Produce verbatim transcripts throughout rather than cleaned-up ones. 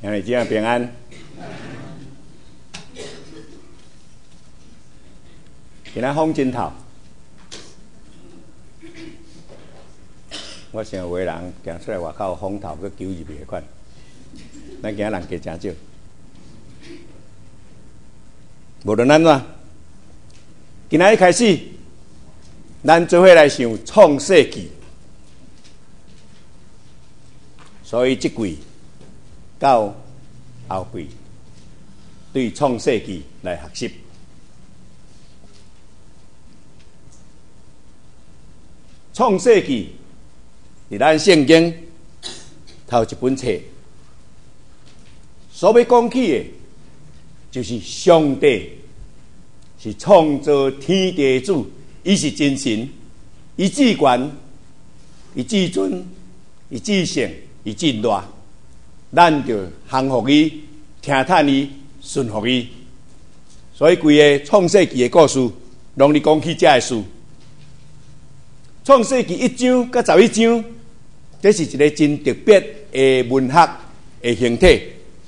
兄弟姊妹平安。今仔风真透，我想有个人行出来外口风透，佮求入去迄款。咱今仔人加真少，无论安怎，今仔日开始，咱做伙来想创世纪。所以，这季到后季，对创世纪来学习。创世纪伫咱圣经头一本册，所要讲起的，就是上帝是创造天地的主，伊是真神，伊至权，伊至尊，伊至圣。伊真大，咱就降服伊、听叹伊、顺服伊。所以，规个创世纪的故事，拢伫讲起这个事。创世纪一章甲十一章，这是一个真特别的文学的形体。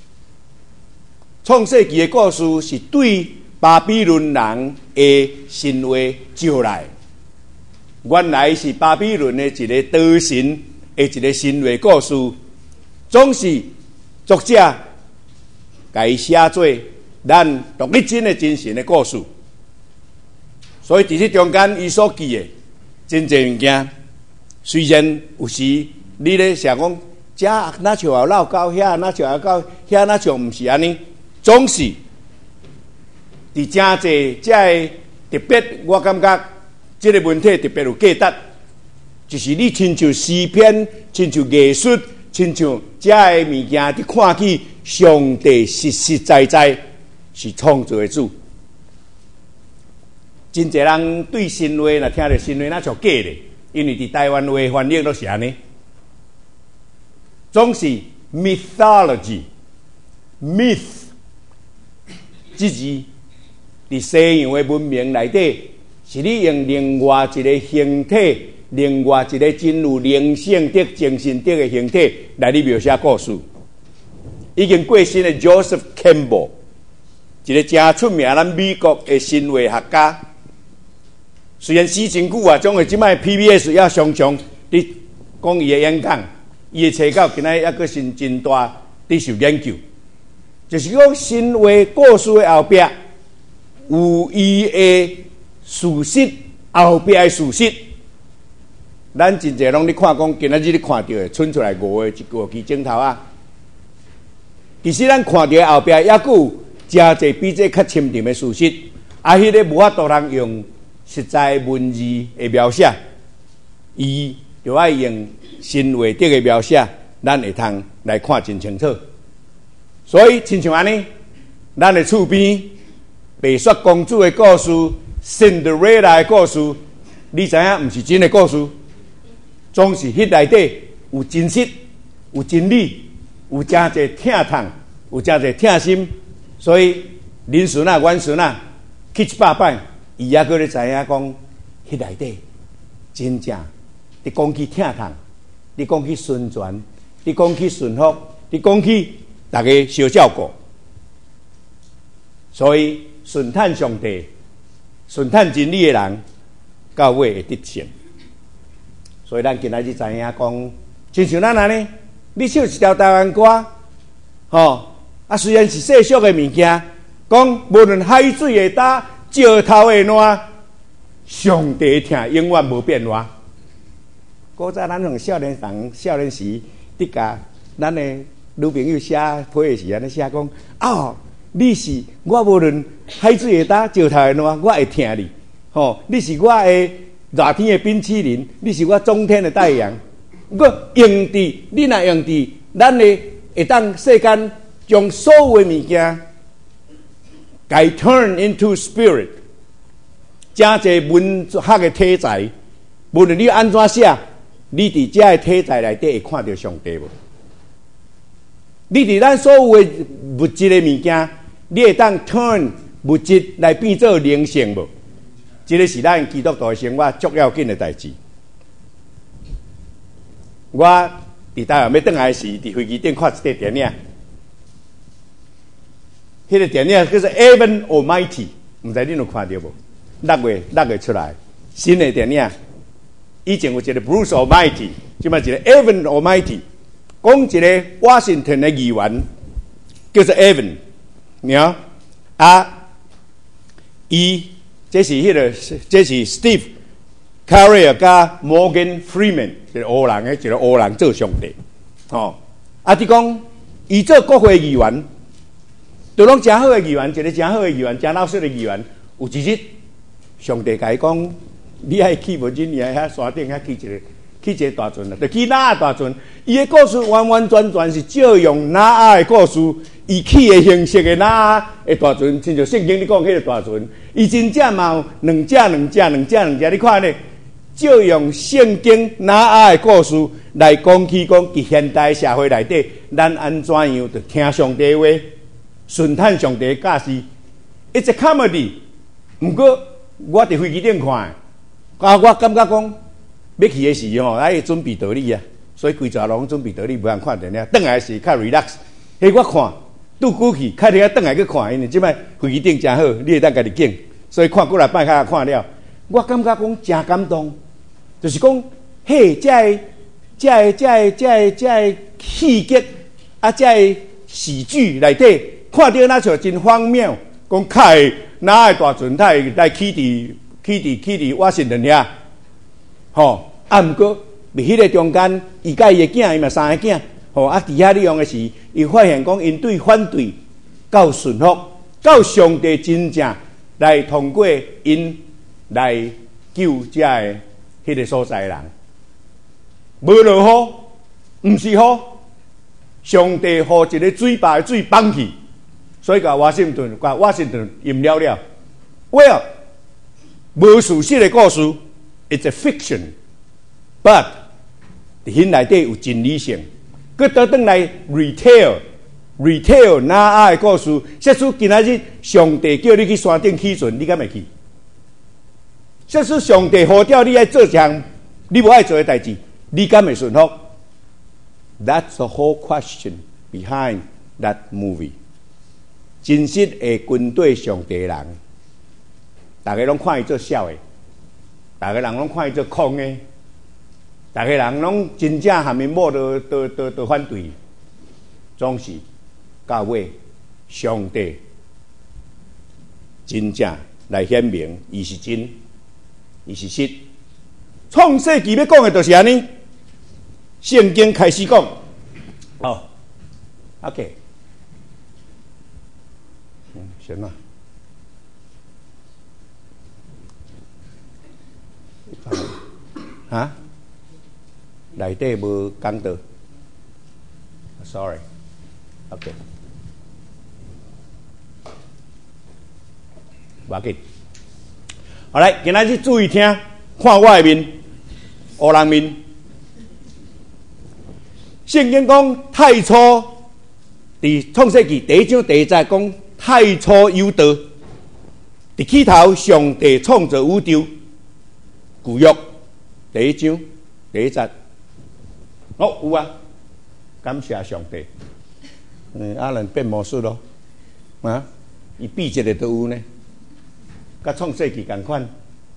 创世纪的故事是对巴比伦人的神话招来，原来是巴比伦的一个岛神。的一个神话故事，总是作者甲伊写做咱独一真的真神的故事。所以伫这中间，伊所记的真侪物件，虽然有时你咧想讲，这哪像也闹到遐，哪像也到遐，哪像毋是安尼，总是伫真侪这个特别，我感觉这个问题特别有价值。就是你亲像诗篇，亲像艺术，亲像这个物件，你看起上帝实实在在是创造的主。真侪人对神话，若听到神话那像假的，因为伫台湾话翻译都是安尼，总是 mythology myth 即字伫西洋的文明内底，是你用另外一个形体。另外一个真有灵性的、精神的的形体来你描写故事。已经过身的 Joseph Campbell， 一个真出名咱美国的神话学家。虽然死真久啊，总係即摆 P B S 也常常伫讲伊的演讲，伊的册稿今仔抑阁是真大伫受研究。就是讲神话故事的后壁有伊的事实，后壁的事实。咱真侪拢咧看讲，今仔日你看到的，伸出来五个一个支镜头啊。其实咱看到的后壁，抑佫有真侪比这较深沉的事实，啊，迄个无法度通用实在文字的描写，伊就爱用神话的描写，咱会通来看真清楚。所以，亲像安尼，咱的厝边白雪公主的故事、Cinderella 的故事，你知影毋是真的故事？总是迄内底有真实、有真理、有真侪疼痛、有真侪疼心，所以恁孙啊、阮孙啊，去一百摆，伊也搁咧知影讲，迄内底真正，你讲起疼痛，你讲起宣传，你讲起顺服，你讲起大家相照顾，所以顺叹上帝、顺叹真理的人，到尾会得胜。所以咱今仔日知影讲，亲像咱安尼，你唱一条台湾歌，吼啊，虽然是世俗的物件，讲无论海水的打、石头的烂，上帝听永远无变化。古早咱用少年人、少年时，伫甲咱的女朋友写批的时，安尼写讲，哦，你是我无论海水的打、石头的烂，我会听你，吼，你是我的。热天的冰淇淋，你是我冬天的太阳。不过用伫你若用伫咱的会当世间将所有的物件，该 turn into spirit， 真侪文学的体裁，无论你安怎写，你伫这个体裁内底会看到上帝无？你伫咱所有的物质的物件，你会当 turn 物质来变做灵性无？这个是咱基督徒的生活足要紧的代志。我伫台湾要转来时，伫飞机顶看一个电影， 迄个电影叫做《Evan Almighty》，唔知恁有看到无？六月六月出来新的电影，以前有一个 Bruce Almighty， 即嘛一个 Evan Almighty， 讲一个 Washington 的议员叫做 Evan， 鸟啊，伊这是迄、那个，这是 Steve Carell 加 Morgan Freeman， 一个黑人的，一个黑人做上帝，哦，啊，你讲伊做国会议员。都拢真好的议员，一个真好的议员，真老实的议员。有一日，上帝甲伊讲：“你爱去无？你爱遐山顶遐去一个，去一个大船啦，就去哪大船？伊的故事完完全全是照用哪啊的故事，伊去的形式的哪啊的大船，亲像圣经你讲迄个大船，伊真正嘛有两只两只两只两只，你看咧，照用圣经哪啊的故事来讲起讲，伫现代社会内底，咱安怎样着听上帝话？顺探上帝教示 ，it's a comedy。毋过我伫飞机顶看，啊，我感觉讲要去的时吼，爱准备道理啊，所以规早拢准备道理，无通看电影。转来是较 relax。迄我看拄久去，开车转来去看，因为即摆飞机顶真好，你会当家己拣，所以看过来摆较看了。我感觉讲真感动，就是讲嘿，这个、这个、这个、这个、这个戏剧啊，这个喜剧内底。看到那像真荒谬，讲开哪个大船太来起伫起伫起伫瓦辛顿遐，吼啊！毋过伫迄个中间，伊甲伊个囝，伊嘛三个囝，吼啊！伫遐利用的是，伊发现讲因对反对到顺服，到上帝真正来通过因来救遮个迄个所在人，无落雨，毋是雨，上帝互一个水坝的水放去。所以甲华盛顿，甲华盛顿淹了了。Well， 无事实的故事 ，it's a fiction，but 迄内底有真理性。佮倒转来 retail，retail 哪啊的故事，说出今仔日上帝叫你去山顶起船，你敢会去？说出上帝呼召你爱做一项你无爱做的代志，你敢会顺服 ？That's the whole question behind that movie。真实的军队上帝人，大家拢看伊做笑的，大家人拢看伊做空的，大家人拢真正下面某都都都都反对，总是到尾上帝真正来显明，伊是真，伊是实。创世纪要讲的就是安尼，圣经开始讲，哦 ，OK。行啊，啊，内底无讲到 ，sorry，OK， 无要紧。好来，今仔日注意听，看我的面，黑人面。圣经讲太初，伫创世纪第一章第一节讲。太初有道，伫起头上帝创造宇宙，旧约第一章第一节，哦有啊，感谢上帝。嗯，阿伦变魔术咯，啊，伊比一个都有呢，甲创世纪共款。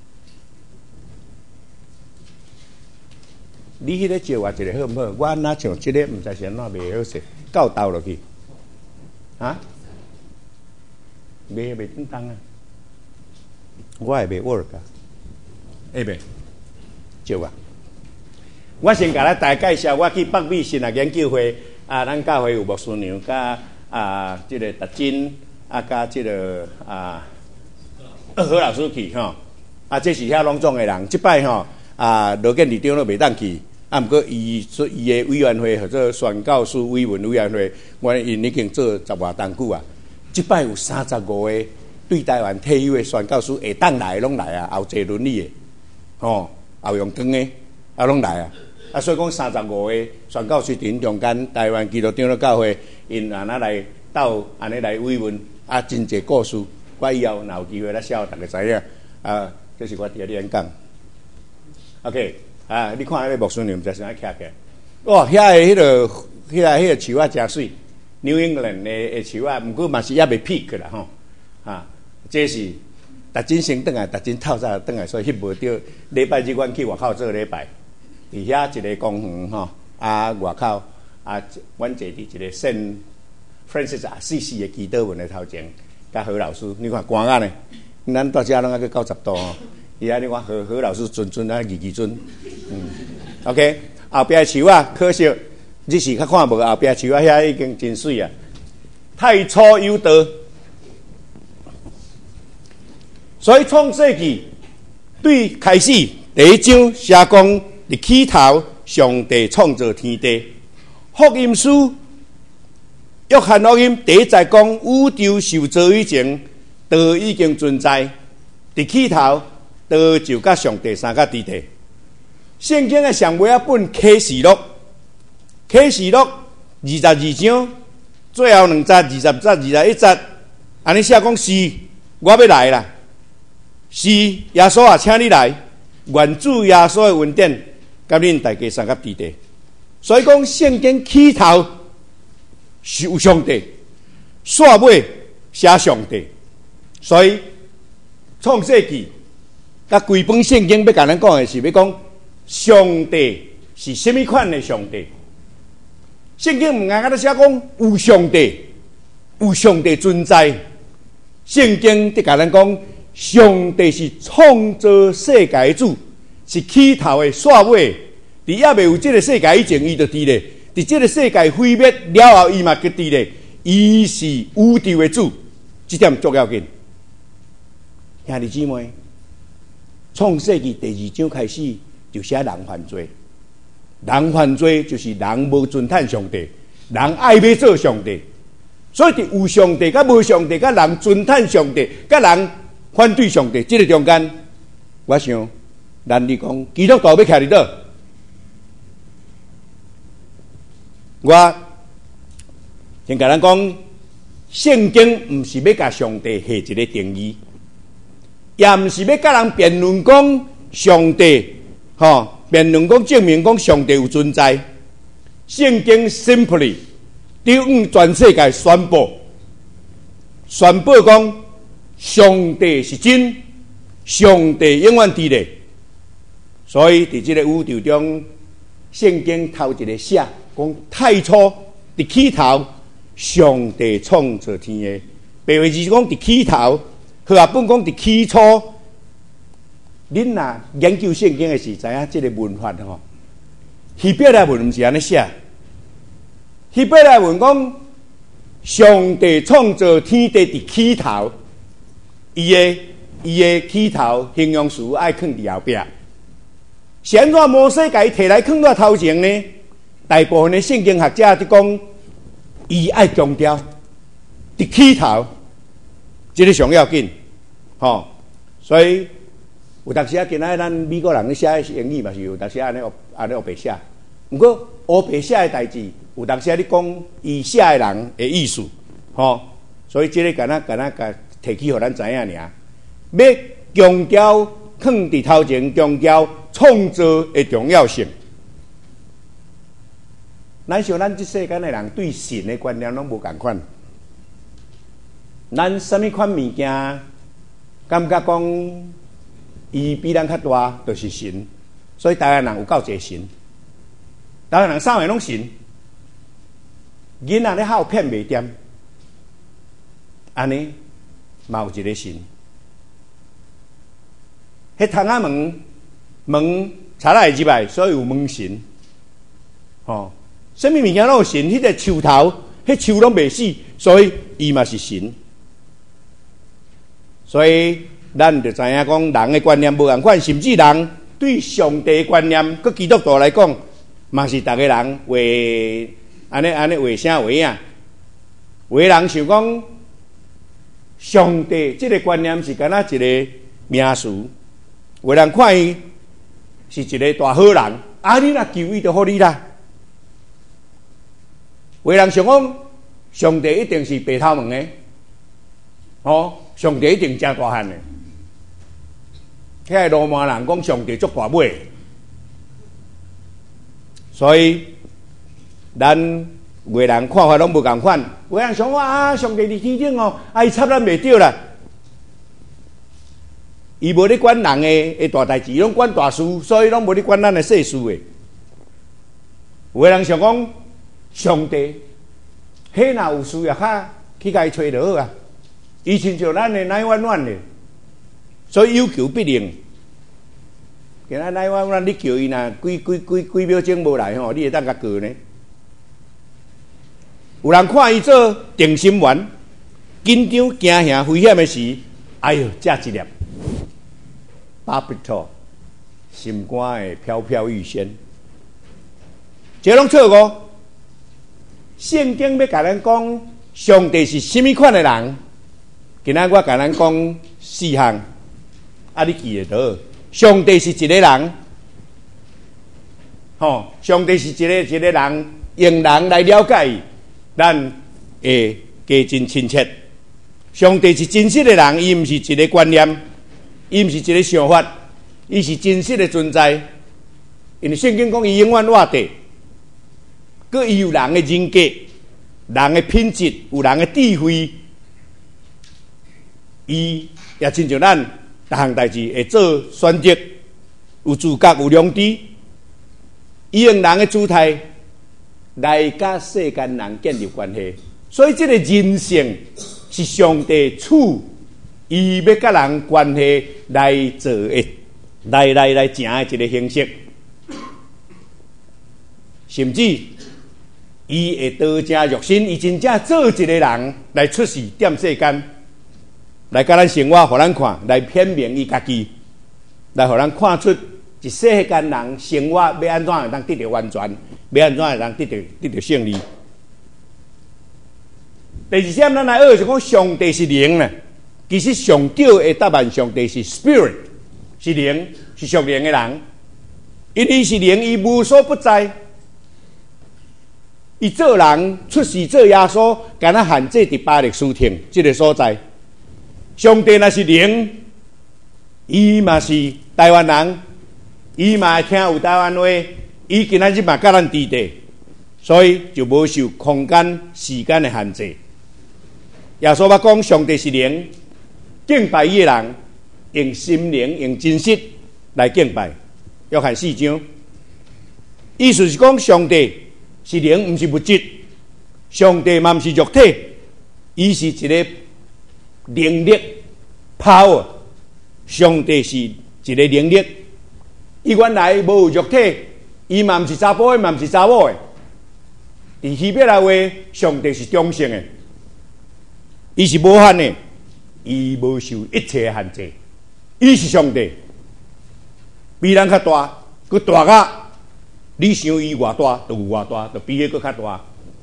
你迄个招我一个好唔好？我哪像即个毋知是安怎袂好势，到斗落去，啊？袂袂正当啊！我也袂 work 啊，会袂？招啊！我先甲咱大介绍，我去北美神学研究会啊，咱教会有牧师娘，甲啊，即、這個达真啊，甲即、這個啊何老师去吼，啊，这是遐拢总的人。即摆吼啊，罗建里长都袂当去，啊，毋过伊所伊的委员会或者宣教师委员委员会，我因已经做十偌当久啊。即摆有三十五个对台湾退休的宣教师会当来拢来啊，后坐轮椅的，吼，后用光的啊拢来啊。啊，所以讲三十五个宣教师伫中间，台湾基督长老教会因安那来斗安尼来慰问啊，真济故事。我以后若有机会来写，大家知影啊。这是我第二演讲。OK， 啊，你看迄个牧师娘，毋知啥徛起来。哇，遐个迄个、迄个、迄个树啊，真水。 New England 的的树啊，毋过嘛是也未 peak 啦吼，啊，这是逐真先转来，逐真透早转来，所以翕无着。礼拜日阮去外口做礼拜，伫遐一个公园吼，啊外口啊，阮坐伫一个圣 Francis 啊，四四的祈祷文的头前，甲何老师，你看寒啊呢，咱到遮拢还去九十度哦。伊安尼看何何老师阵阵啊，二二阵，嗯 ，OK， 后壁树啊，可惜日时较看无，后壁树啊遐已经真水啊。太初有道，所以创世纪对开始第一章写讲，伫起头上帝创造天地。福音书约翰福音第一节讲，宇宙受造以前，道已经存在，伫起头。道就甲上帝三甲伫地。圣经的上尾一本启示录，启示录二十二章，最后两节二十节、二十一节，安尼写讲是我要来啦，是耶稣啊，请你来，愿主耶稣的恩典，甲恁大家三甲伫地。所以讲圣经起头是有上帝，煞尾写上帝，所以创世纪。甲规本圣经要甲咱讲的是，要讲上帝是什么款的上帝？圣经唔硬甲咱写讲有上帝，有上帝存在。圣经得甲咱讲，上帝是创造世界的主，是起头的煞尾。伫也未有这个世界以前，伊就伫咧；伫这个世界毁灭了后，伊嘛就伫咧。伊是宇宙的主，这点足要紧。兄弟姊妹。创世纪第二章开始就写人犯罪，人犯罪就是人无尊坦上帝，人爱要做上帝，所以伫有上帝、甲无上帝、甲人尊坦上帝、甲人反对上帝，这个中间，我想，咱你讲基督徒要徛伫倒？我先甲咱讲，圣经毋是要甲上帝下一个定义。也毋是要甲人辩论讲上帝，吼、哦、辩论讲证明讲上帝有存在。圣经 simply 对全世界宣布，宣布讲上帝是真，上帝永远伫咧。所以伫即个宇宙中，圣经头一个写讲太初伫起头，上帝创造天的。白话字是讲伫起头。好啊，本讲伫起初，恁若研究圣经的时，知影即个文法吼。希伯来文毋是安尼写，希伯来文讲上帝创造天地伫起头，伊的伊的起头形容词爱放伫后壁。是安怎摩西甲伊摕来放到头前呢？大部分的圣经学者就讲，伊爱强调伫起头。这个上要紧，吼、哦，所以有当时啊，今仔咱美国人咧写英语嘛是有当时安尼安尼黑白写，不过黑白写的代志，有当时啊你讲伊写的人的意思，吼、哦，所以这个敢若敢若甲提起互咱知影尔，要强调放伫头前，强调创造的重要性。咱想咱这世间的人对神的观念拢无共款。咱什么款物件，感觉讲伊比咱较大，就是神。所以台湾人有够侪神，台湾人啥物拢神。囡仔咧好骗袂掂，安尼嘛有一个神。迄窗仔门门查来入来，所以有门神。吼，什么物件拢有神？迄、那个树头，迄树拢袂死，所以伊嘛是神。所以，咱就知影讲，人的观念无共款，甚至人对上帝的观念，佮基督徒来讲，嘛是逐个人为安尼安尼为啥为影？有的人想讲，上帝这个观念是敢若一个名词，有的人看伊是一个大好人，啊，你若求伊就好你啦。有的人想讲，上帝一定是白头毛的，哦。上帝一定真大汉的，遐罗马人讲上帝足大尾，所以咱有个人看法拢无共款，有个人想啊，上帝伫天顶哦，啊伊插咱袂着啦。伊无咧管人诶诶大代志，拢管大事，所以拢无咧管咱诶细事诶。有个人想讲，上帝，迄若有需要较去甲伊找就好啊。伊亲像咱诶奶碗碗诶，所以有求必应。今仔奶碗碗，你叫伊若几几几几秒钟无来吼，你会当甲过呢？有人看伊做定心丸，紧张惊吓危险诶时，哎哟，食一粒。巴比托，心肝会飘飘欲仙，这拢错误。圣经要甲咱讲，上帝是什么款的人？今仔我甲咱讲四项，啊，你记得到？上帝是一个人，吼、哦，上帝是一个一个人，用人来了解伊，咱会加真亲切。上帝是真实的人，伊毋是一个观念。伊毋是一个想法，伊是真实的存在。因为圣经讲伊永远活地，佮伊有人的人格、人的品质、有人的智慧，伊也亲像咱逐项代志会做选择，有自觉、有良知。伊用人的姿态来甲世间人建立关系，所以这个人性是上帝处。伊要甲人关系来做诶，来来来行诶一个形式，甚至伊会道成肉身，伊真正做一个人来出世踮世间，来甲咱生活，互咱看，来显明伊家己，来互咱看出一世间人生活要安怎会当得到完全，要安怎会当得到得到胜利。第二点，咱来学是讲上帝是灵呢。其实上少的答案，上帝是 spirit， 是灵，是属灵的人。因伊是灵，伊无所不在。伊做人出世做耶稣，敢若限制伫巴黎书亭这个所在。上帝若是灵，伊嘛是台湾人，伊嘛会听有台湾话，伊今仔日嘛甲咱伫地，所以就无受空间、时间的限制。耶稣捌讲，上帝是灵。敬拜伊的人用心灵、用真实来敬拜，约翰四章，意思是讲上帝是灵，毋是物质；上帝嘛毋是肉体，伊是一个灵力 power。上帝是一个灵力，伊原来无有肉体，伊嘛毋是查甫的，嘛毋是查某的。伫希伯来话，上帝是中性的，伊是无限的。伊无受一切限制，伊是上帝，比咱较大，佮大甲你想伊偌大，就有偌大，就比迄佮较大。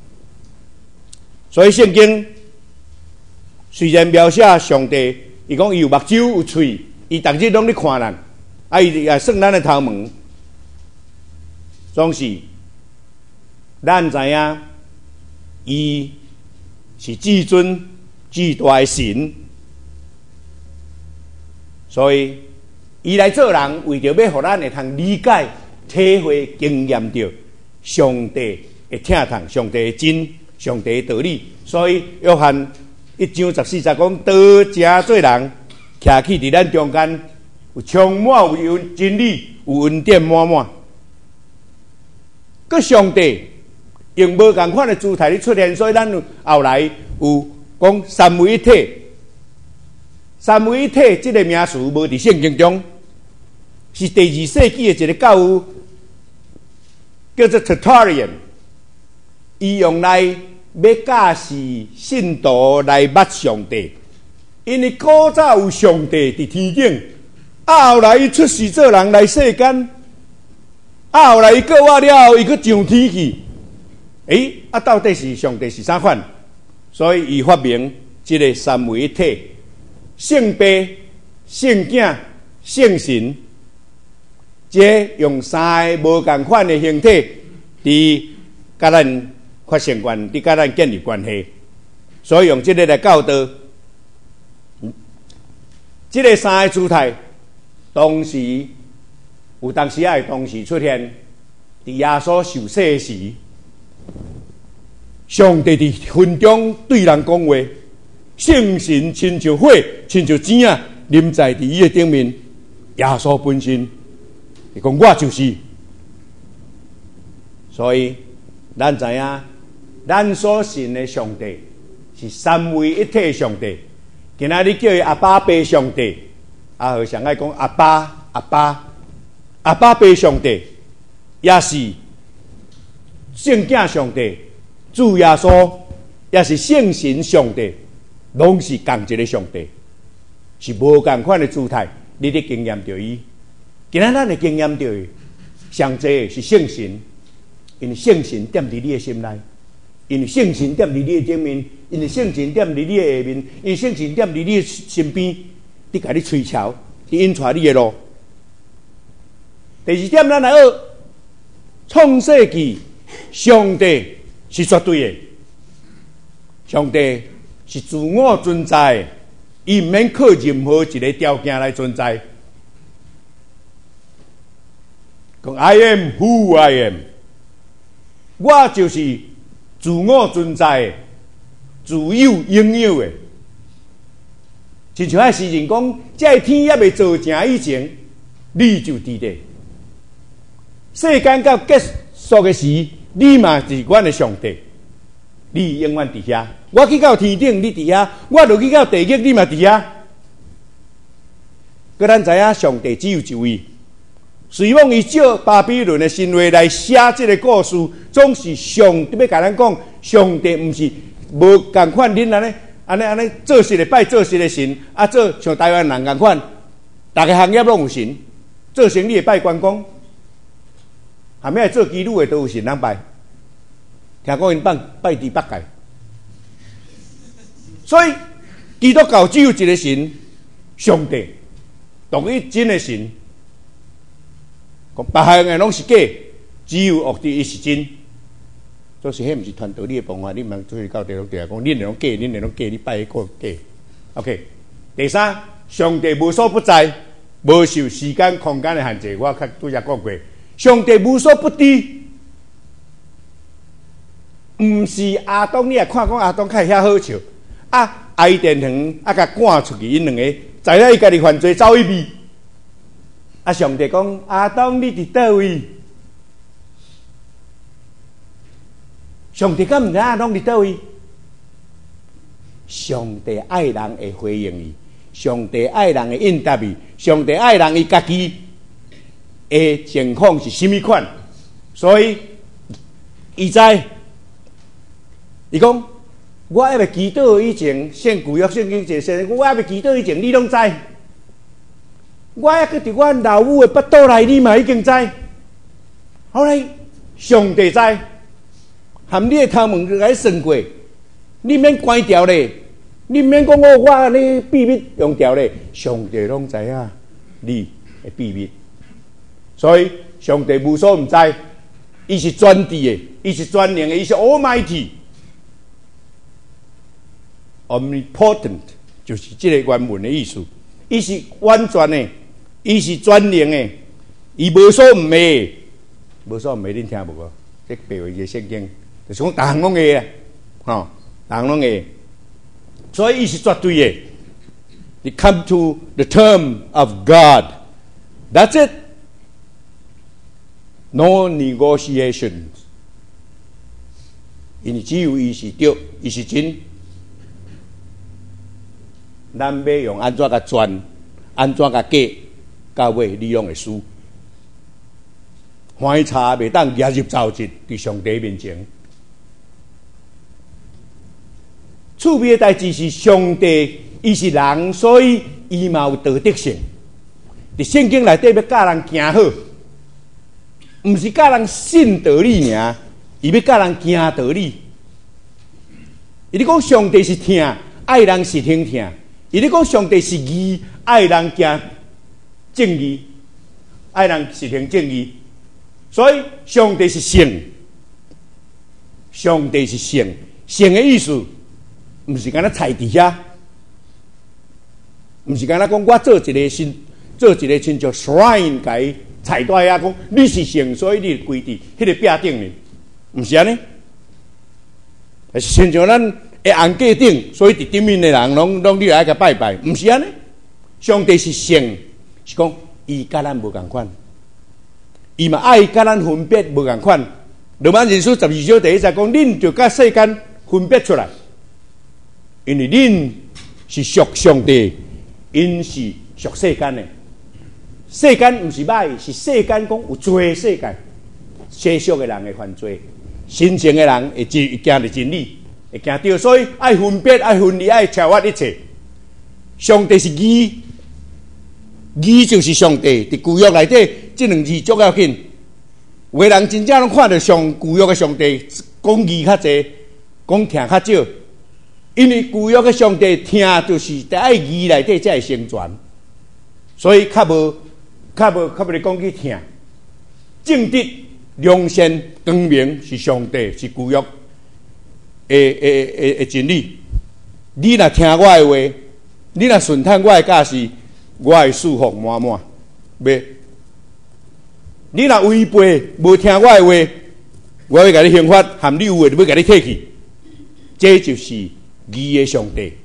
所以圣经虽然描写上帝，伊讲伊有目睭有喙，伊逐日拢咧看人，啊伊也算咱的头毛，总是咱知影，伊是至尊至大的神。所以，伊来做人，为着要互咱会通理解、体会、经验到上帝的疼痛、上帝的真、上帝的道理。所以，约翰一章十四节讲：道成做人，徛起伫咱中间，有充满有真理，有恩典满满。佮上帝用无共款的姿态咧出现，所以咱后来有讲三位一体。三位一体这个名词无伫圣经中，是第二世纪的一个教父叫做 Tertullian， 伊用来要教示信徒来捌上帝，因为古早有上帝伫天顶，啊后来伊出世做人来世间，啊后来伊过活了后，伊佫上天去，诶，啊到底是上帝是啥款？所以伊发明这个三位一体。圣父、圣子、圣神，这用三个无共款的形体，伫甲咱发生关，伫甲咱建立关系，所以用这个来教导。这个三个姿态，当时有当时也会同时出现，伫耶稣受洗时， 上帝伫云中对人讲话，圣神亲像火，亲像钱啊，临在伫伊的顶面。耶稣本身，伊讲我就是。所以，咱知影，咱所信的上帝是三位一体的上帝。今仔日叫伊阿爸爸上帝，阿和上爱讲阿爸阿爸阿爸爸上帝，也是圣子上帝。主耶稣也是圣神上帝，拢是同一个上帝，是无共款的姿态。你得经验到伊，今仔咱的经验到伊，上济是圣神，因为圣神踮伫你的心内，因为圣神踮伫你的顶面，因为圣神踮伫你的下面，因为圣神踮伫你的身边，你甲你吹潮，你引带你的路。第二点，咱来学创世纪，上帝是绝对的，上帝是自我存在的，伊唔免靠任何一个条件来存在。讲 I am who I am， 我就是自我存在的，自有拥有的。亲像迄诗人讲，这天还未造成以前，你就伫咧。世间到结束的时，你嘛是阮的上帝，你永远伫遐。我去到天顶，你伫遐；我落去到地狱，你嘛伫遐。佮咱知影，上帝只有一位。随往伊照巴比伦的神话来写这个故事，总是上帝要甲咱讲，上帝毋是无共款恁安尼安尼安尼做事的拜做事的神，啊做像台湾人共款，逐个行业拢有神，做生意的拜关公。下面做基督的都有神人拜，听讲因拜拜第八界，所以基督教只有一个神，上帝，独一真的神。讲别项的拢是假，只有恶地伊是真。所以迄毋是传道理的方法，你莫出去到地方地下讲，恁拢假，恁拢假，你拜迄个假。OK， 第三，上帝无所不在，无受时间空间的限制。我较拄则讲过。上帝无所不知，毋是阿东，你也看讲阿东较遐好笑，啊，爱电堂啊，甲赶出去，因两个知影伊家己犯罪走一边，啊，上帝讲阿东你伫倒位？上帝敢毋知阿东伫倒位？上帝爱人会回应伊，上帝爱人会应答伊，上帝爱人伊家己。的情况是什么款？所以，伊知，伊讲，我还未祈祷以前，圣旧约圣经解释，我还未祈祷以前，你拢知。我还去伫我老母的腹肚内，你嘛已经知。后来，上帝知，含你的头毛就甲你算过，你免关掉咧，你免讲我我安尼秘密用掉咧，上帝拢知影你的秘密。所以，上帝无所不在，伊是全知的，伊是全能的，伊是 Almighty。Omnipotent 就是这个原文的意思。伊是完全的，伊是全能的，伊无所不会，无所不会，恁听无个？这背一个圣经，就是讲大项拢会啊，吼，大项拢会。所以伊是绝对的。You come to the term of God. That's it.No negotiations， 因为只有伊是对，伊是真。咱要用安怎甲转，安怎甲计，到尾你拢会输。欢茶袂当夹入沼泽，伫上帝面前。趣味的代志是上帝，伊是人，所以伊嘛有道德性。伫圣经内底要教人行好。毋是教人信道理尔，伊要教人行道理。伊咧讲上帝是听，爱人是听听；伊咧讲上帝是义，爱人行正义，爱人是听正义。所以上帝是圣，上帝是圣，圣的意思，毋是干那菜伫遐，毋是干那讲我做一个新，做一个亲像 shrine 解。彩带啊，讲你是圣，所以你跪伫迄个壁顶呢，毋是安尼。 是亲像咱的红架顶，所以伫顶面的人拢拢你来甲拜拜，毋是安尼。上帝是圣，是讲伊甲咱无共款，伊嘛爱甲咱分别无共款。罗马人书十二章第一节讲，恁就甲世间分别出来，因为恁是属上帝，因是属世间的。世间毋是歹，是世间讲有罪世界，世俗的人会犯罪，真正的人会行着真理，会行着，所以爱分别、爱分离、爱超越一切。上帝是义，义就是上帝。伫旧约内底，这两字足要紧。有的人真正拢看到上旧约的上帝讲义较济，讲听较少，因为旧约的上帝听就是在爱义内底才会生存，所以较无。较无较无咧讲去听，正直、良善、光明是上帝，是旧约诶诶诶诶真理。你若听我的话，你若顺探我的教示，我会祝福满满。袂，你若违背无听我的话，我要甲你刑罚，含你有诶，要甲你摕去。这就是义的上帝。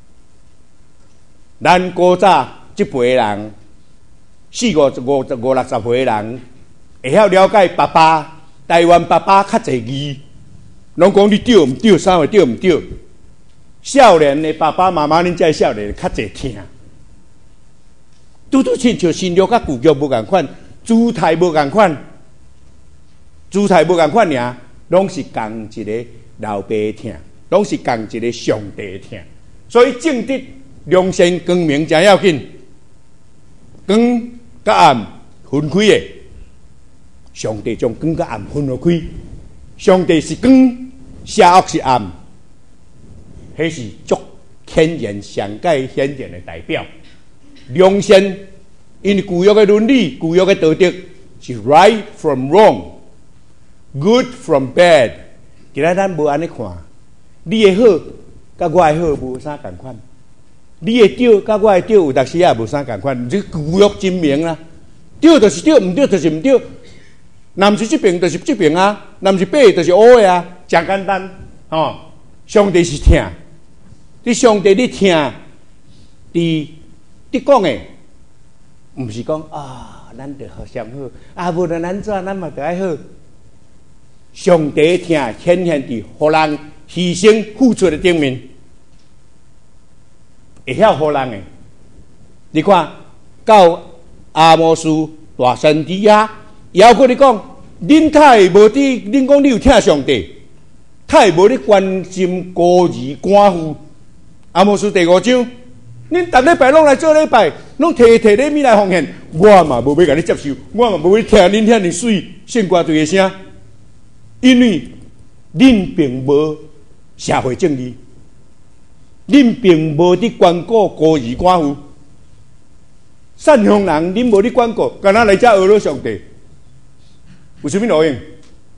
咱古早即辈人。四五五五六十岁的人会晓了解爸爸，台湾爸爸较侪义，拢讲你对毋对，啥话对毋对。少年的爸爸妈妈，恁这少年较侪听，拄拄亲像新约甲旧约无共款，姿态无共款，姿态无共款尔，拢是共一个老爸听，拢是共一个上帝听，所以正直、良善、光明真要紧，光。甲暗分开的，上帝将光甲暗分落开。上帝是光，邪恶是暗，迄是足显然上界显然的代表。良善，因为旧约的伦理、旧约的道德是 right from wrong，good from bad。今仔咱无安尼看，你的好甲我的好无啥共款。你的对，甲我的对有当时也无啥共款，这旧约真明啦。对就是对，毋对就是毋对。若毋是这边就是这边啊，若毋是白就是黑的啊，真简单。哦，上帝是听，你上帝你听，你你讲的，毋是讲啊，咱着好相好，啊无论咱怎，咱嘛着爱好。上帝听，显现伫互人牺牲付出的顶面。会晓互人诶，你看到阿摩斯大先知啊，也跟你讲，恁太无伫，恁讲你有听上帝，太无咧关心孤儿寡妇。阿摩斯第五章，恁逐礼拜拢来做礼拜，拢摕摕礼物来奉献，我嘛无要甲你接受，我嘛无要听恁遐尼水献歌队诶声，因为恁并无社会正义。恁并无伫关顾孤儿寡妇，善良人恁无伫关顾，干那来遮讹落上帝，有啥物路用？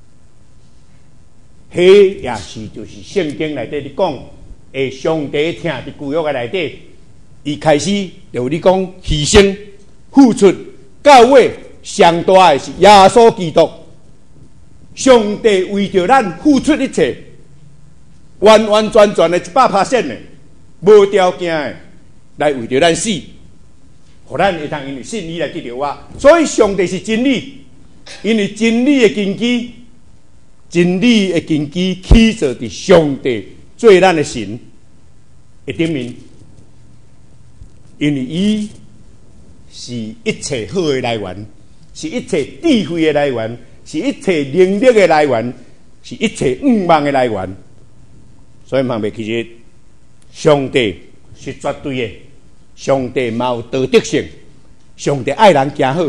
迄也是就是圣经内底咧讲，诶，上帝听伫旧约诶内底，伊开始就有咧讲牺牲、付出，到尾上大诶是耶稣基督，上帝为着咱付出一切，完完全全诶一百趴线诶。无条件的来为着咱死，互咱会当因为信你来得着我。所以上帝是真理，因为真理的根基，真理的根基起造伫上帝做咱的神的顶面，因为伊是一切好的来源，是一切智慧的来源，是一切能力的来源，是一切愿望的来源。所以望袂其实。上帝是绝对的，上帝嘛有道德性，上帝爱人行好。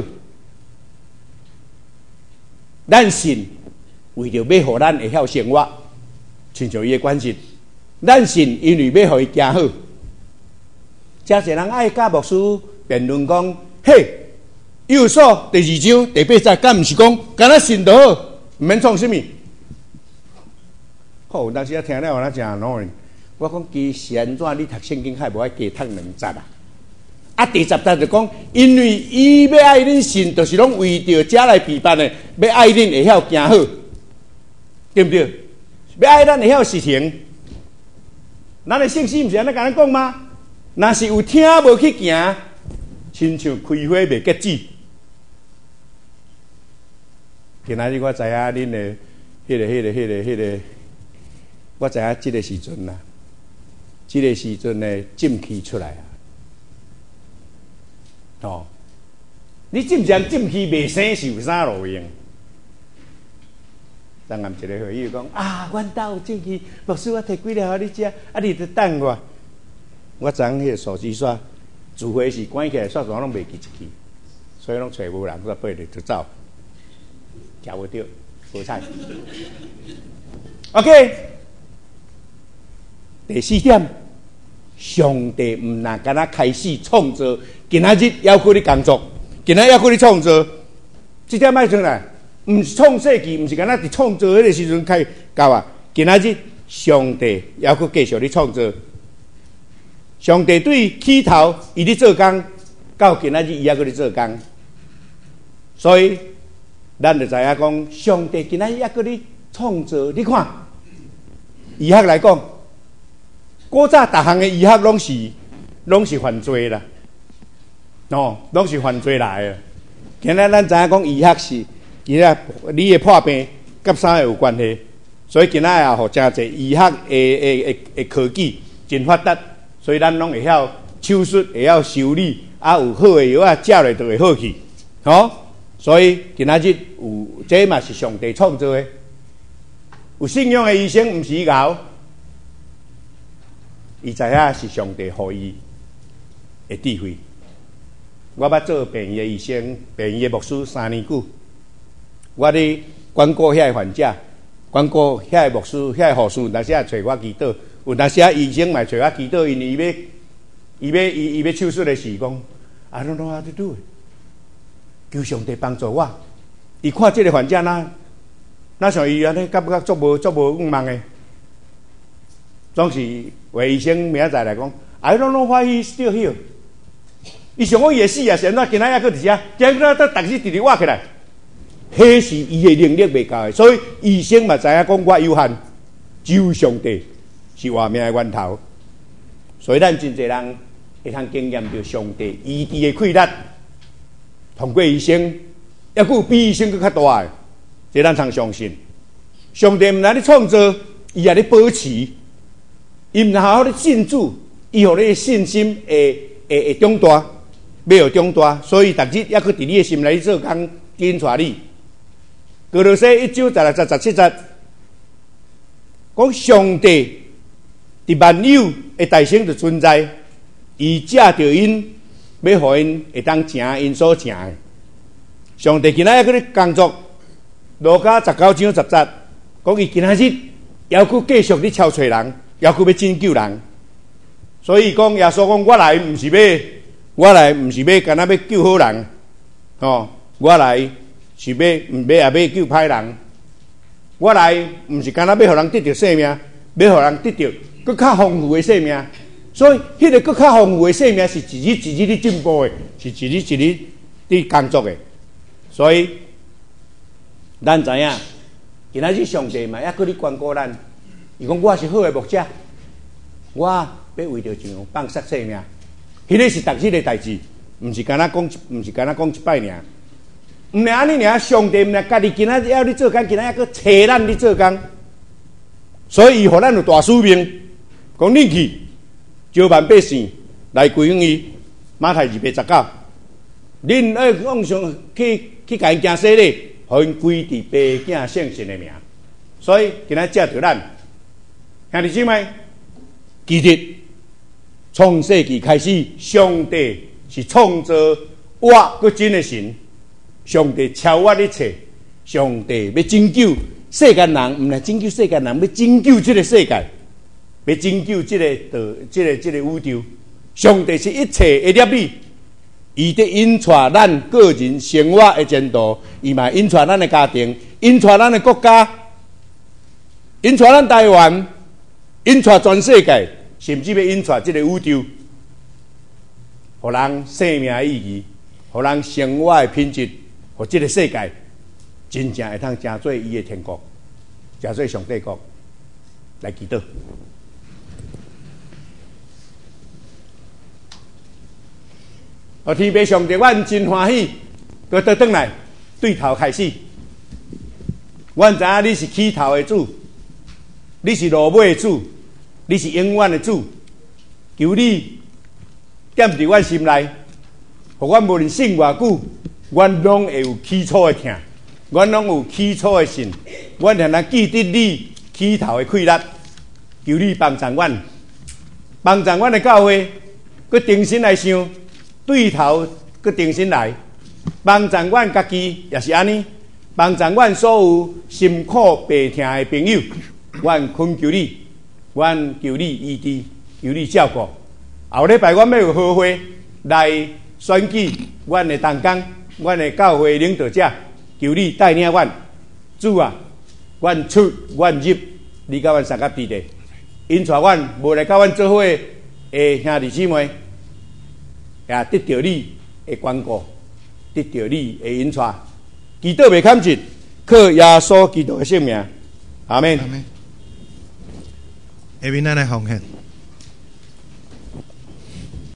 咱信为着要互咱会晓生活，亲像伊的关系，咱信因为要互伊行好。真侪人爱甲牧师辩论讲，嘿，以弗所第二章第八节，敢毋是讲敢若信就好，毋免创啥物？好，当时啊听了我那真孬。我讲其实安怎？你读圣经还无爱加读两节啊？啊，第十节就讲，因为伊要爱恁信，就是拢为着遮来陪伴的，要爱恁会晓行好，对不对？ 要爱咱会晓实行。咱的信息毋是安尼甲咱讲吗？若是有听无去行，亲像开花未结籽。今仔日我知影恁的迄个、迄个、迄个、迄个，我知影即个时阵啦，即个时阵的浸气出来啊！哦，你浸上浸气未生是有啥路用？昨暗一个会议讲啊，阮兜有浸气，牧师我摕几粒互你食，啊你著等我。我昨迄个手机煞，除非是关起来，煞全拢袂记一支，所以拢找无人，煞爬入就走，食无着，无菜。OK， 第四点，上帝毋但敢若开始创造，今仔日要求你工作，今仔要求你创造，这点卖出来。毋是创世纪，毋是敢若伫创造迄个时阵开到啊！今仔日上帝还佫继续咧创造。上帝对起头伊咧做工，到今仔日伊还佫咧做工。所以咱就知影讲，上帝今仔日还佫咧创造。你看，医学来讲，古早逐项诶医学拢是拢是犯罪啦，哦，拢是犯罪来诶。今仔咱知影讲医学是。伊啊，你的破病甲啥有关系？所以今仔也互真侪医学的的的的科技真发达，所以咱拢会晓手术，会晓修理，啊有好的药啊，食落就会好去，吼。所以今仔日有这嘛是上帝创造的，有信仰的医生毋是搞，伊知影是上帝予伊的智慧。我捌做病院的医生，病院的牧师三年久。我咧管顾遐个患者，管顾遐个牧师、遐个护士，有当时也找我祈祷，有当时啊医生嘛找我祈祷，因为伊要、伊要、伊伊要手术的时讲 ，I don't know how to do it， 求上帝帮助我。伊看即个患者哪哪像伊安尼，感觉足无足无五梦的，总是话医生明仔载来讲 ，I don't know why he still here。伊想讲伊会死啊，现在今仔还佫伫遮，今仔得逐日直直活起来。迄是伊的能力未够的，所以医生嘛知影讲我有限，只有上帝是活命的源头。所以咱真侪人会通经验到上帝医治的快力，通过医生，抑佫有比医生佫较大的，这咱通相信。上帝毋但咧创造，伊也咧保持，伊毋但好好咧进驻，伊互你的信心会会会长大，要有长大，所以逐日抑佫伫你的心内做工，紧带你。哥罗西一章十六节、十七节，讲上帝伫万有的大成就存在，伊借着因要互因会当成因所成的。上帝今仔日咧工作，路加十九章十节，讲伊今仔日还佫继续咧超找人，还佫要拯救人。所以讲耶稣讲，我来毋是要，我来毋是要干那要救好人，哦，我来。是要毋要也要救歹人，我来毋是干那要互人得到生命，要互人得到更较丰富的生命。所以，迄个更较丰富的生命是一日一日的进步的，是一日一日的工作的。所以，咱知影，今仔日上帝嘛，还佫咧关顾咱。伊讲我是好的牧者，我要为着怎样放杀生命，迄个是逐日的代志，毋是干那讲，毋是干那讲一摆尔。毋然安尼尔，上帝毋然家己今仔日要你做工，今仔日佫找咱咧做工，所以伊互咱有大使命，讲恁去招万百姓来归向伊。马太二百十九，恁要往上去去甲因行洗礼，互因归伫爸囝圣神的名。所以今仔借着咱，兄弟姊妹，其实创世纪开始，上帝是创造活佫真的神。上帝超越一切，上帝要拯救世间人，毋来拯救世间人，要拯救这个世界，要拯救这个的、这个、这个宇宙。上帝是一切的业力，伊在引带咱个人生活的前途，伊嘛引带咱的家庭，引带咱的国家，引带咱台湾，引带全世界，甚至要引带这个宇宙，互人生命的意义，互人生活的品质。互这个世界真正会通成做伊的天国，成做上帝国。 来祈祷。哦，天父上帝，阮真欢喜，搁倒转来对头开始。阮知影你是起头的主，你是落尾的主，你是永远的主。求你踮伫阮心内，互阮无论信偌久，阮拢会有起初的疼，阮拢有起初的信，阮常常记得你起头的气力。求你帮助阮，帮助阮的教会，佮重新来想。对头，佮重新来，帮助阮家己也是安尼，帮助阮所有辛苦白疼的朋友，阮恳求你，阮求你医治，求你照顾。后礼拜阮要有好会来选举阮的同工，阮的教会领导者，求你带领阮。主啊，阮出阮入，你甲阮三甲地地，因带阮无来甲阮做伙的兄弟姊妹。也得到你的关顾，得到你的引带，祈祷袂堪尽，靠耶稣基督的圣名，阿门。 阿门。下面咱来奉献。